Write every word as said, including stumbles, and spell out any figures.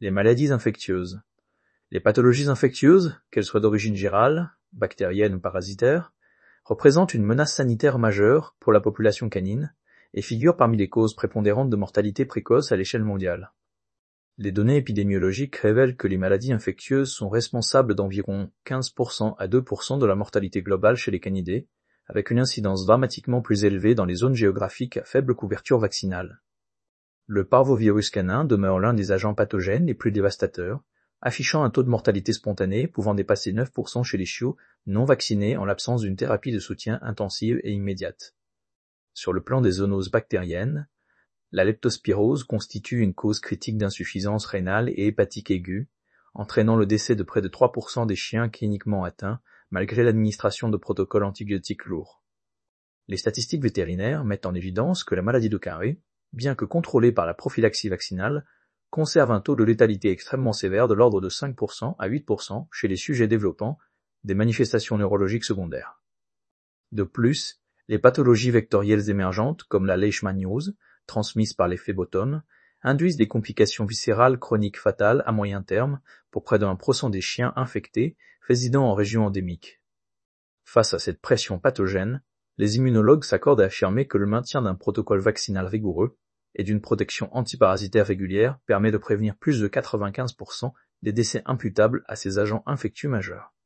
Les maladies infectieuses. Les pathologies infectieuses, qu'elles soient d'origine virale, bactérienne ou parasitaire, représentent une menace sanitaire majeure pour la population canine et figurent parmi les causes prépondérantes de mortalité précoce à l'échelle mondiale. Les données épidémiologiques révèlent que les maladies infectieuses sont responsables d'environ quinze pour cent à deux pour cent de la mortalité globale chez les canidés, avec une incidence dramatiquement plus élevée dans les zones géographiques à faible couverture vaccinale. Le parvovirus canin demeure l'un des agents pathogènes les plus dévastateurs, affichant un taux de mortalité spontanée pouvant dépasser neuf pour cent chez les chiots non vaccinés en l'absence d'une thérapie de soutien intensive et immédiate. Sur le plan des zoonoses bactériennes, la leptospirose constitue une cause critique d'insuffisance rénale et hépatique aiguë, entraînant le décès de près de trois pour cent des chiens cliniquement atteints malgré l'administration de protocoles antibiotiques lourds. Les statistiques vétérinaires mettent en évidence que la maladie de Carré, bien que contrôlée par la prophylaxie vaccinale, conserve un taux de létalité extrêmement sévère de l'ordre de cinq pour cent à huit pour cent chez les sujets développant des manifestations neurologiques secondaires. De plus, les pathologies vectorielles émergentes, comme la leishmaniose, transmise par les phlébotomes, induisent des complications viscérales chroniques fatales à moyen terme pour près de un pour cent des chiens infectés résidant en région endémique. Face à cette pression pathogène, les immunologues s'accordent à affirmer que le maintien d'un protocole vaccinal rigoureux et d'une protection antiparasitaire régulière permet de prévenir plus de quatre-vingt-quinze pour cent des décès imputables à ces agents infectieux majeurs.